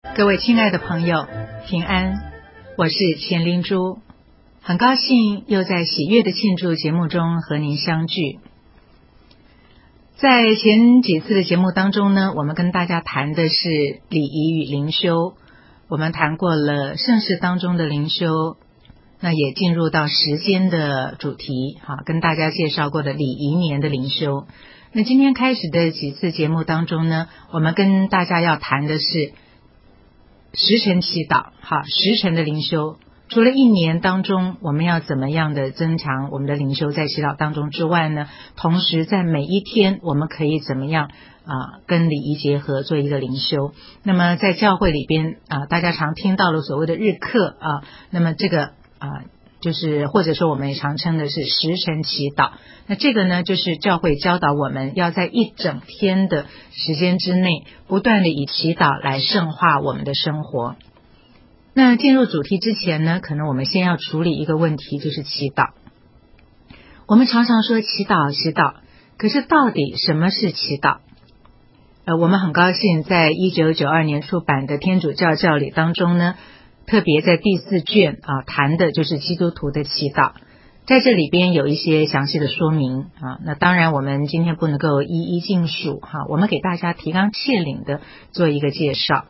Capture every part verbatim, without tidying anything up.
各位亲爱的朋友，平安，我是钱灵珠，很高兴又在喜悦的庆祝节目中和您相聚。在前几次的节目当中呢，我们跟大家谈的是礼仪与灵修，我们谈过了圣事当中的灵修，那也进入到时间的主题，好，跟大家介绍过的礼仪年的灵修。那今天开始的几次节目当中呢，我们跟大家要谈的是时辰祈祷，好，时辰的灵修。除了一年当中我们要怎么样的增强我们的灵修在祈祷当中之外呢，同时在每一天我们可以怎么样啊跟礼仪结合做一个灵修。那么在教会里边啊，大家常听到了所谓的日课啊，那么这个啊就是或者说我们也常称的是时辰祈祷。那这个呢，就是教会教导我们要在一整天的时间之内不断的以祈祷来圣化我们的生活。那进入主题之前呢，可能我们先要处理一个问题，就是祈祷。我们常常说祈祷祈祷，可是到底什么是祈祷？呃，我们很高兴在一九九二年出版的天主教教理当中呢，特别在第四卷啊谈的就是基督徒的祈祷，在这里边有一些详细的说明啊。那当然我们今天不能够一一尽述哈，我们给大家提纲挈领的做一个介绍。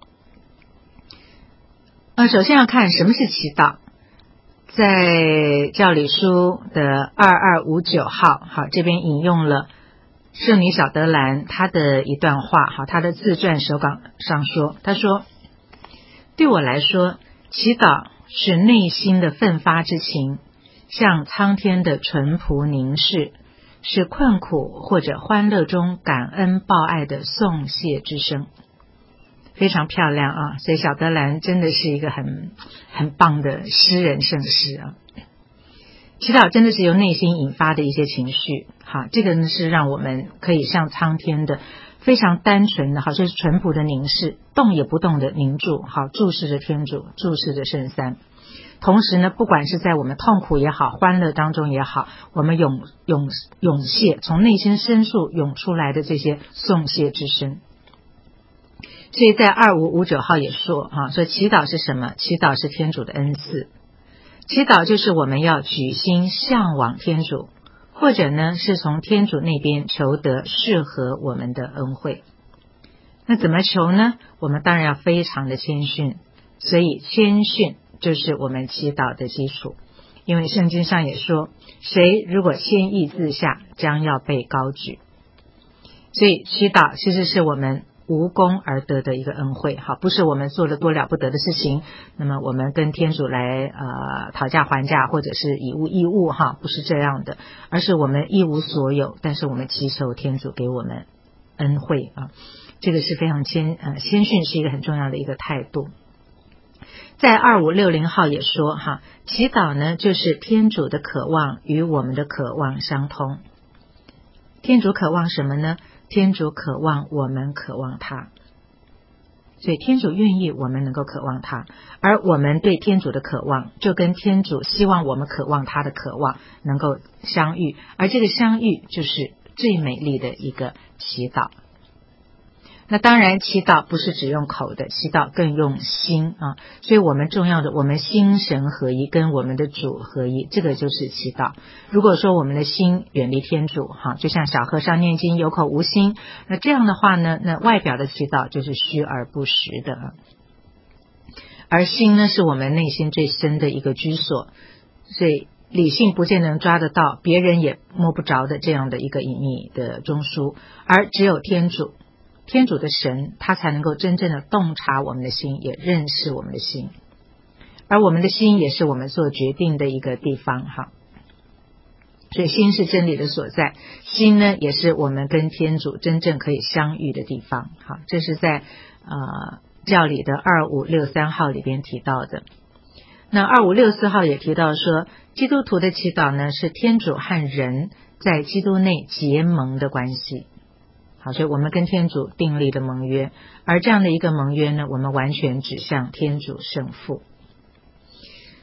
呃，首先要看什么是祈祷，在教理书的二二五九号，好，这边引用了圣女小德兰她的一段话，好，她的自传手稿上说，她说，对我来说，祈祷是内心的奋发之情，向苍天的淳朴凝视，是困苦或者欢乐中感恩报爱的颂谢之声。非常漂亮啊，所以小德兰真的是一个很很棒的诗人圣诗啊。祈祷真的是由内心引发的一些情绪，好，这个呢是让我们可以向苍天的非常单纯的，好，就是淳朴的凝视，动也不动的凝住，好，注视着天主，注视着圣三。同时呢，不管是在我们痛苦也好，欢乐当中也好，我们涌涌涌泻从内心深处涌出来的这些颂谢之声。所以在二五五九号也说啊，说祈祷是什么？祈祷是天主的恩赐。祈祷就是我们要举心向往天主，或者呢是从天主那边求得适合我们的恩惠。那怎么求呢？我们当然要非常的谦逊，所以谦逊就是我们祈祷的基础。因为圣经上也说，谁如果谦抑自下，将要被高举。所以祈祷其实是我们无功而得的一个恩惠，好，不是我们做了多了不得的事情，那么我们跟天主来呃讨价还价，或者是以物易物哈，不是这样的，而是我们一无所有，但是我们祈求天主给我们恩惠啊，这个是非常谦呃谦逊是一个很重要的一个态度。在二五六零号也说哈，祈祷呢就是天主的渴望与我们的渴望相通。天主渴望什么呢？天主渴望我们渴望他，所以天主愿意我们能够渴望他，而我们对天主的渴望就跟天主希望我们渴望他的渴望能够相遇，而这个相遇就是最美丽的一个祈祷。那当然祈祷不是只用口的，祈祷更用心啊，所以我们重要的我们心神合一，跟我们的主合一，这个就是祈祷。如果说我们的心远离天主哈，就像小和尚念经有口无心，那这样的话呢，那外表的祈祷就是虚而不实的。而心呢是我们内心最深的一个居所，所以理性不见得能抓得到，别人也摸不着的这样的一个隐秘的中枢，而只有天主天主的神，他才能够真正的洞察我们的心，也认识我们的心，而我们的心也是我们做决定的一个地方哈。所以心是真理的所在，心呢也是我们跟天主真正可以相遇的地方。好，这是在呃教理的二五六三号里边提到的。那二五六四号也提到说，基督徒的祈祷呢是天主和人在基督内结盟的关系。好，所以我们跟天主订立的盟约，而这样的一个盟约呢，我们完全指向天主圣父。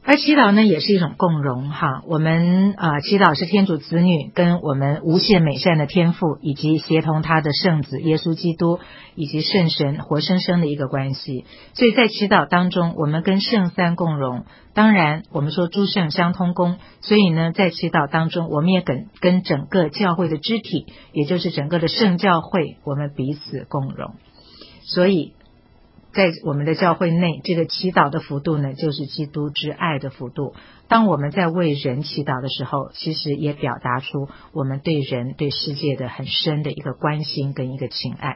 而祈祷呢，也是一种共融哈。我们啊、呃，祈祷是天主子女跟我们无限美善的天父，以及协同他的圣子耶稣基督，以及圣神活生生的一个关系。所以在祈祷当中，我们跟圣三共融。当然，我们说诸圣相通功，所以呢，在祈祷当中，我们也跟跟整个教会的肢体，也就是整个的圣教会，我们彼此共融。所以在我们的教会内，这个祈祷的幅度呢，就是基督之爱的幅度。当我们在为人祈祷的时候，其实也表达出我们对人对世界的很深的一个关心跟一个情爱。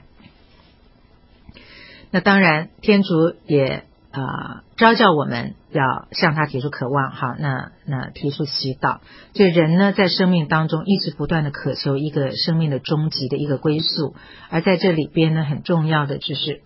那当然天主也呃召叫我们要向他提出渴望哈，那那提出祈祷。所以人呢，在生命当中一直不断的渴求一个生命的终极的一个归宿，而在这里边呢，很重要的就是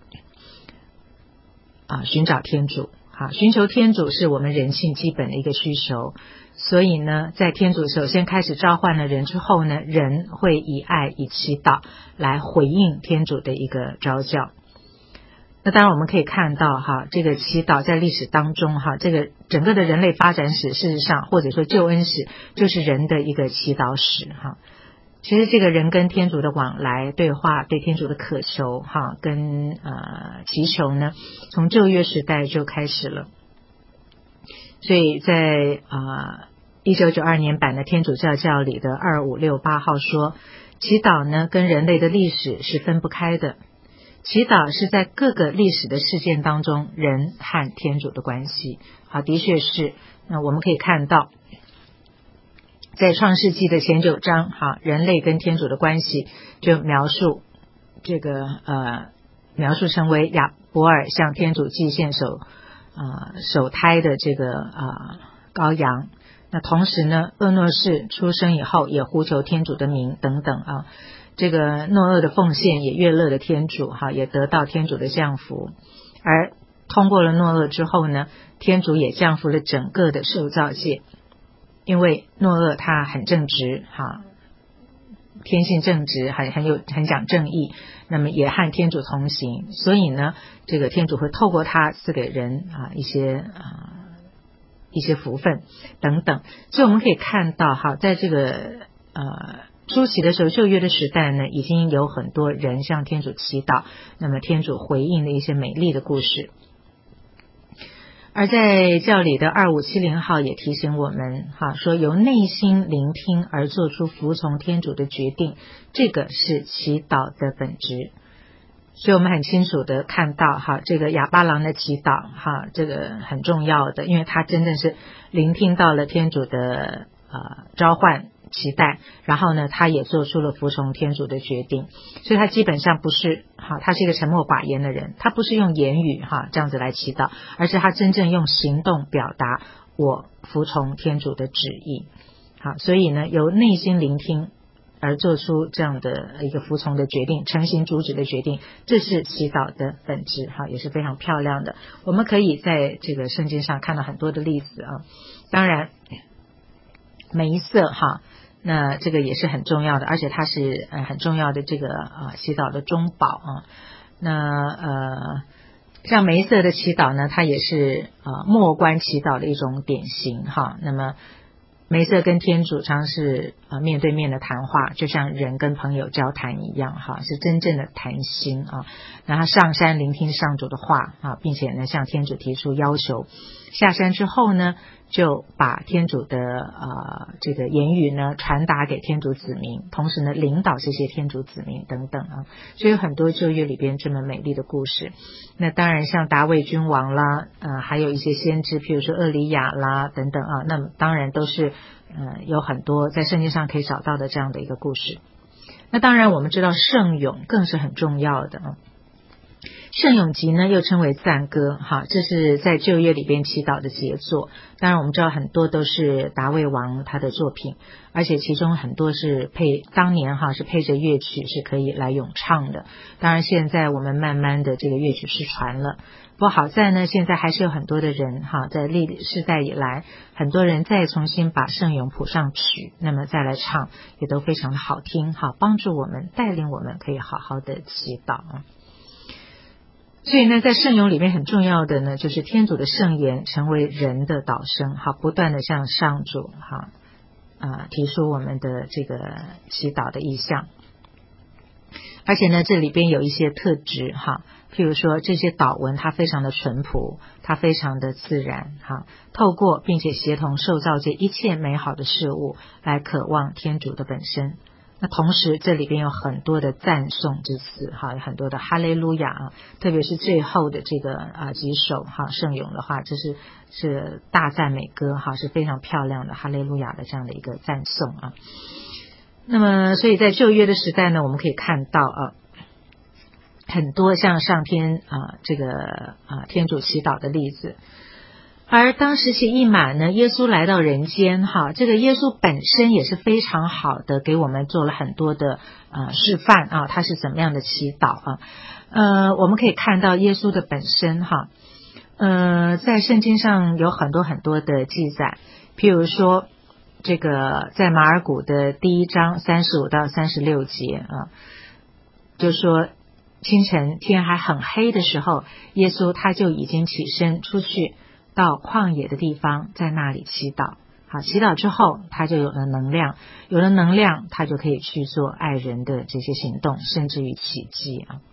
啊，寻找天主，好，寻求天主是我们人性基本的一个需求。所以呢，在天主首先开始召唤了人之后呢，人会以爱以祈祷来回应天主的一个召叫。那当然我们可以看到哈，这个祈祷在历史当中哈，这个整个的人类发展史，事实上或者说救恩史，就是人的一个祈祷史哈。其实这个人跟天主的往来对话，对天主的渴求哈，跟呃祈求呢，从旧约时代就开始了。所以在啊一九九二年版的天主教教里的二五六八号说，祈祷呢跟人类的历史是分不开的。祈祷是在各个历史的事件当中人和天主的关系。好，的确是。那我们可以看到在创世纪的前九章哈，人类跟天主的关系就描述这个呃描述成为亚伯尔向天主祭献首呃首胎的这个呃羔羊。那同时呢，厄诺士出生以后也呼求天主的名等等啊。这个诺厄的奉献也悦乐了天主哈，也得到天主的降福。而通过了诺厄之后呢，天主也降福了整个的受造界，因为诺厄他很正直哈，天性正直，很很有很讲正义，那么也和天主同行，所以呢，这个天主会透过他赐给人啊一些啊一些福分等等。所以我们可以看到哈，在这个呃初期的时候，旧约的时代呢，已经有很多人向天主祈祷，那么天主回应的一些美丽的故事。而在教理的二五七零号也提醒我们哈，说由内心聆听而做出服从天主的决定，这个是祈祷的本质。所以我们很清楚的看到哈，这个亚巴郎的祈祷哈，这个很重要的，因为他真正是聆听到了天主的呃召唤期待，然后呢他也做出了服从天主的决定。所以他基本上不是哈，他是一个沉默寡言的人，他不是用言语哈这样子来祈祷，而是他真正用行动表达我服从天主的旨意。好，所以呢由内心聆听而做出这样的一个服从的决定，诚行主旨的决定，这是祈祷的本质哈，也是非常漂亮的。我们可以在这个圣经上看到很多的例子啊，当然梅瑟哈，那这个也是很重要的，而且它是呃很重要的这个呃祈祷的中保啊。那呃像梅瑟的祈祷呢，它也是呃默观祈祷的一种典型哈。那么梅瑟跟天主常是呃面对面的谈话，就像人跟朋友交谈一样哈，是真正的谈心啊。然后上山聆听上主的话啊，并且呢向天主提出要求。下山之后呢，就把天主的呃这个言语呢传达给天主子民，同时呢领导这些天主子民等等啊。所以有很多旧约里边这么美丽的故事。那当然像大卫君王啦，呃还有一些先知，譬如说厄里亚啦等等啊，那么当然都是呃有很多在圣经上可以找到的这样的一个故事。那当然我们知道圣咏更是很重要的啊。圣咏集呢又称为赞歌哈，这是在旧约里边祈祷的杰作。当然我们知道很多都是达味王他的作品，而且其中很多是配当年哈是配着乐曲是可以来咏唱的。当然现在我们慢慢的这个乐曲失传了，不过好在呢现在还是有很多的人哈，在历世代以来很多人再重新把圣咏谱上曲，那么再来唱也都非常的好听哈，帮助我们带领我们可以好好的祈祷啊。 所以呢，在圣咏里面很重要的呢，就是天主的圣言成为人的导声，好，不断的向上主哈啊提出我们的这个祈祷的意向。而且呢，这里边有一些特质哈，譬如说这些祷文它非常的淳朴，它非常的自然哈，透过并且协同受造界一切美好的事物来渴望天主的本身。那同时这里边有很多的赞颂之词哈，有很多的哈利路亚啊，特别是最后的这个啊几首哈圣咏的话，这是是大赞美歌哈，是非常漂亮的哈利路亚的这样的一个赞颂啊。那么所以在旧约的时代呢，我们可以看到啊很多像上天啊这个啊天主祈祷的例子。而当时期一满呢，耶稣来到人间哈，这个耶稣本身也是非常好的，给我们做了很多的呃示范啊，他是怎么样的祈祷啊？呃，我们可以看到耶稣的本身哈，呃，在圣经上有很多很多的记载，譬如说这个在马尔谷的第一章三十五到三十六节啊，就说清晨天还很黑的时候，耶稣他就已经起身出去。到旷野的地方，在那里祈祷。好，祈祷之后，他就有了能量，有了能量，他就可以去做爱人的这些行动，甚至于奇迹啊。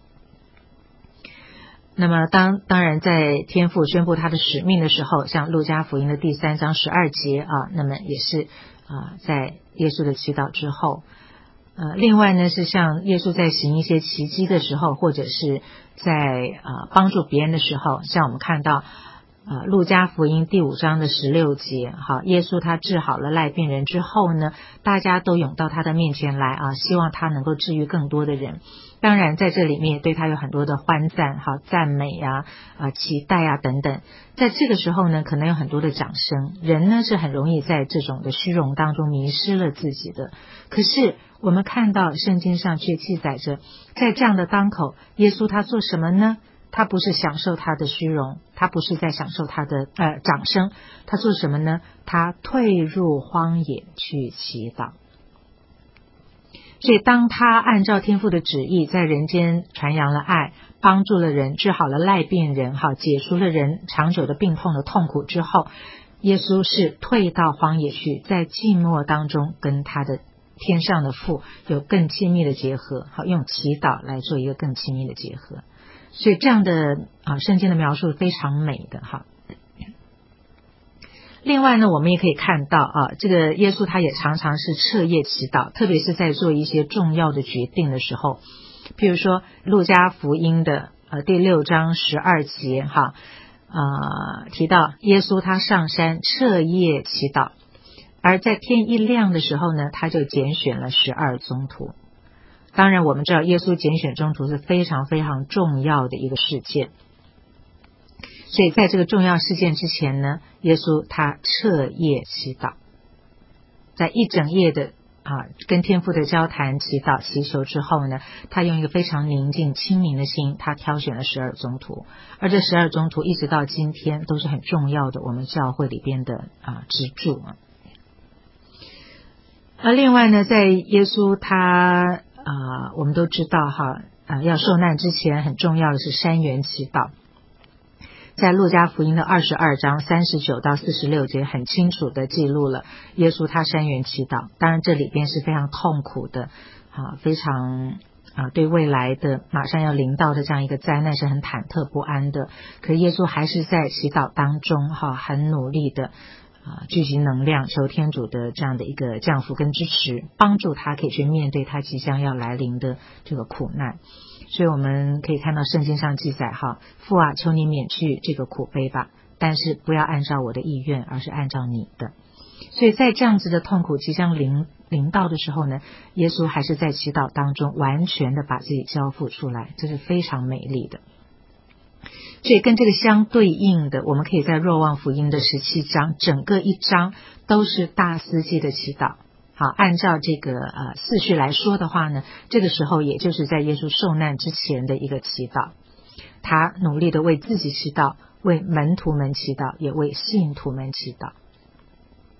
那么当当然在天父宣布他的使命的时候，像路加福音的第三章十二节啊，那么也是啊，在耶稣的祈祷之后。呃，另外呢是像耶稣在行一些奇迹的时候，或者是在啊帮助别人的时候，像我们看到。呃，路加福音第五章的十六节，好，耶稣他治好了赖病人之后呢，大家都涌到他的面前来啊，希望他能够治愈更多的人。当然在这里面对他有很多的欢赞，好，赞美啊，啊，期待啊等等。在这个时候呢，可能有很多的掌声。人呢是很容易在这种的虚荣当中迷失了自己的。可是我们看到圣经上却记载着，在这样的当口，耶稣他做什么呢？他不是享受他的虚荣，他不是在享受他的呃掌声，他做什么呢？他退入荒野去祈祷。所以当他按照天父的旨意在人间传扬了爱，帮助了人，治好了赖病人，好，解除了人长久的病痛的痛苦之后，耶稣是退到荒野去，在寂寞当中跟他的天上的父有更亲密的结合，好，用祈祷来做一个更亲密的结合。所以这样的啊，圣经的描述非常美的哈。另外呢，我们也可以看到啊，这个耶稣他也常常是彻夜祈祷，特别是在做一些重要的决定的时候，譬如说路加福音的呃第六章十二节哈，呃提到耶稣他上山彻夜祈祷，而在天一亮的时候呢，他就拣选了十二宗徒。当然我们知道耶稣拣选宗徒是非常非常重要的一个事件，所以在这个重要事件之前呢，耶稣他彻夜祈祷，在一整夜的啊跟天父的交谈祈祷祈求之后呢，他用一个非常宁静清明的心，他挑选了十二宗徒，而这十二宗徒一直到今天都是很重要的我们教会里边的啊支柱啊。而另外呢，在耶稣他啊、呃，我们都知道哈，啊、呃，要受难之前很重要的是山园祈祷。在路加福音的二十二章三十九到四十六节，很清楚的记录了耶稣他山园祈祷。当然，这里边是非常痛苦的，啊，非常啊，对未来的马上要临到的这样一个灾难是很忐忑不安的。可是耶稣还是在祈祷当中，哈，很努力的。啊，聚集能量，求天主的这样的一个降福跟支持，帮助他可以去面对他即将要来临的这个苦难。所以我们可以看到圣经上记载哈，父啊，求你免去这个苦悲吧，但是不要按照我的意愿，而是按照你的。所以在这样子的痛苦即将临临到的时候呢，耶稣还是在祈祷当中完全的把自己交付出来，这是非常美丽的。所以跟这个相对应的，我们可以在若望福音的十七章，整个一章都是大司祭的祈祷。好，按照这个呃次序来说的话呢，这个时候也就是在耶稣受难之前的一个祈祷，他努力的为自己祈祷，为门徒们祈祷，也为信徒们祈祷。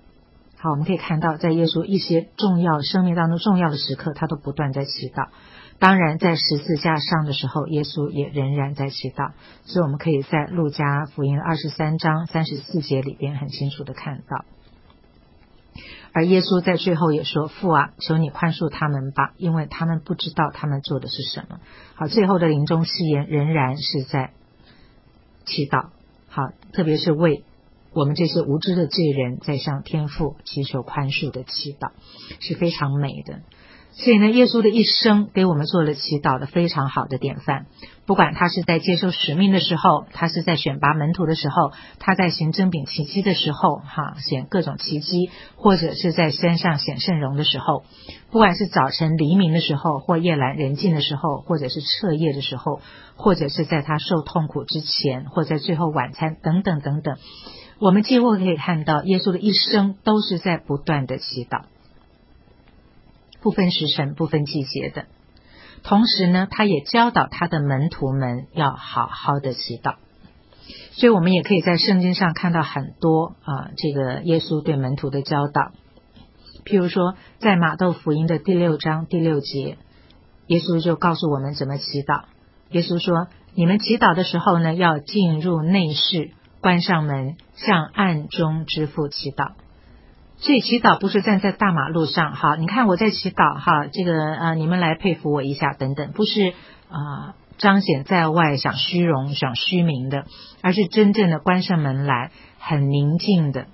好，我们可以看到在耶稣一些重要生命当中重要的时刻，他都不断在祈祷。 当然在十字架上的时候，耶稣也仍然在祈祷，所以我们可以在路加福音二十三章三十四节里边很清楚的看到。而耶稣在最后也说，父啊，求你宽恕他们吧，因为他们不知道他们做的是什么。好，最后的临终誓言仍然是在祈祷，好，特别是为我们这些无知的罪人在向天父祈求宽恕的祈祷，是非常美的。所以呢，耶稣的一生给我们做了祈祷的非常好的典范。不管他是在接受使命的时候，他是在选拔门徒的时候，他在行征饼奇迹的时候，哈，显各种奇迹，或者是在山上显圣容的时候，不管是早晨黎明的时候，或夜阑人静的时候，或者是彻夜的时候，或者是在他受痛苦之前，或在最后晚餐等等等等，我们几乎可以看到耶稣的一生都是在不断的祈祷，不分时辰不分季节的。同时呢，他也教导他的门徒们要好好的祈祷。所以我们也可以在圣经上看到很多啊，这个耶稣对门徒的教导。譬如说在马窦福音的第六章第六节，耶稣就告诉我们怎么祈祷。耶稣说，你们祈祷的时候呢，要进入内室，关上门，向暗中之父祈祷。所以祈祷不是站在大马路上，好，你看我在祈祷，哈，这个呃，你们来佩服我一下等等，不是啊、呃、彰显在外想虚荣想虚名的，而是真正的关上门来，很宁静的，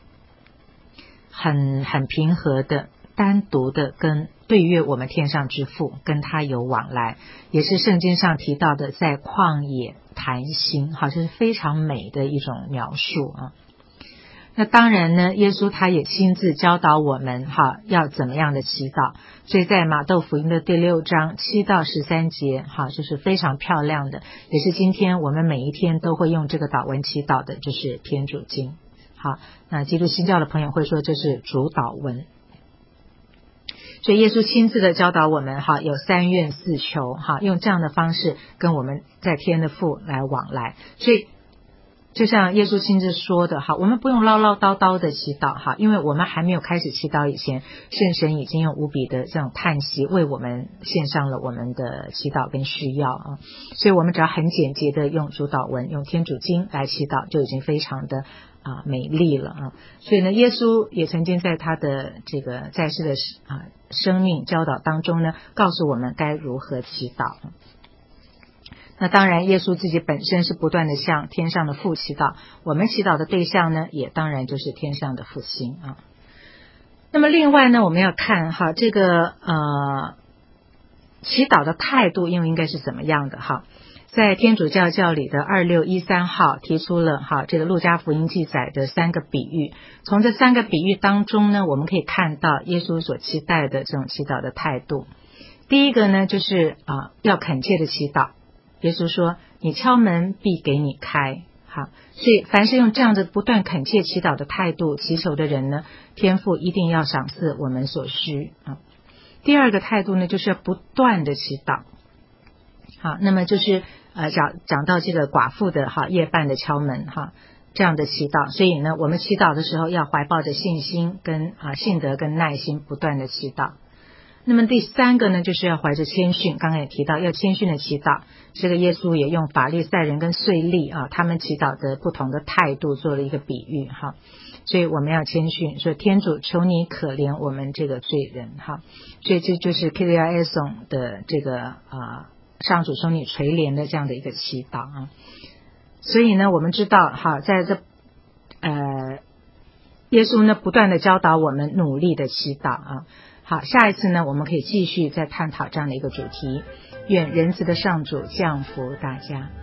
很很平和的，单独的跟对越我们天上之父，跟他有往来，也是圣经上提到的在旷野谈心，好，这是非常美的一种描述啊。那当然呢，耶稣他也亲自教导我们哈，要怎么样的祈祷。所以在马窦福音的第六章七到十三节，哈，就是非常漂亮的，也是今天我们每一天都会用这个祷文祈祷的，就是天主经。好，那基督新教的朋友会说这是主祷文。所以耶稣亲自的教导我们哈，有三愿四求哈，用这样的方式跟我们在天的父来往来。所以就像耶稣亲自说的哈，我们不用唠唠叨叨的祈祷哈，因为我们还没有开始祈祷以前，圣神已经用无比的这种叹息为我们献上了我们的祈祷跟需要啊，所以我们只要很简洁的用主祷文，用天主经来祈祷，就已经非常的啊美丽了啊。所以呢，耶稣也曾经在他的这个在世的啊生命教导当中呢，告诉我们该如何祈祷。那当然耶稣自己本身是不断的向天上的父祈祷，我们祈祷的对象呢，也当然就是天上的父亲啊。那么另外呢，我们要看哈这个呃祈祷的态度又应该是怎么样的哈。在天主教教理的二六一三号提出了哈这个路加福音记载的三个比喻，从这三个比喻当中呢，我们可以看到耶稣所期待的这种祈祷的态度。第一个呢，就是啊、呃、要恳切的祈祷。耶稣说，你敲门必给你开。好，所以凡是用这样的不断恳切祈祷的态度祈求的人呢，天父一定要赏赐我们所需啊。第二个态度呢，就是要不断的祈祷。好，那么就是呃讲讲到这个寡妇的哈夜半的敲门哈这样的祈祷，所以呢，我们祈祷的时候要怀抱着信心跟啊信德跟耐心不断的祈祷。那么第三个呢，就是要怀着谦逊，刚刚也提到要谦逊的祈祷，这个耶稣也用法利赛人跟税吏啊他们祈祷的不同的态度做了一个比喻哈，所以我们要谦逊，说天主求你可怜我们这个罪人哈，所以这就是 Kyrie eleison 的这个啊上主求你垂怜的这样的一个祈祷啊。所以呢，我们知道哈，在这呃耶稣呢不断的教导我们努力的祈祷啊。好，下一次呢，我们可以继续再探讨这样的一个主题。愿仁慈的上主降福大家。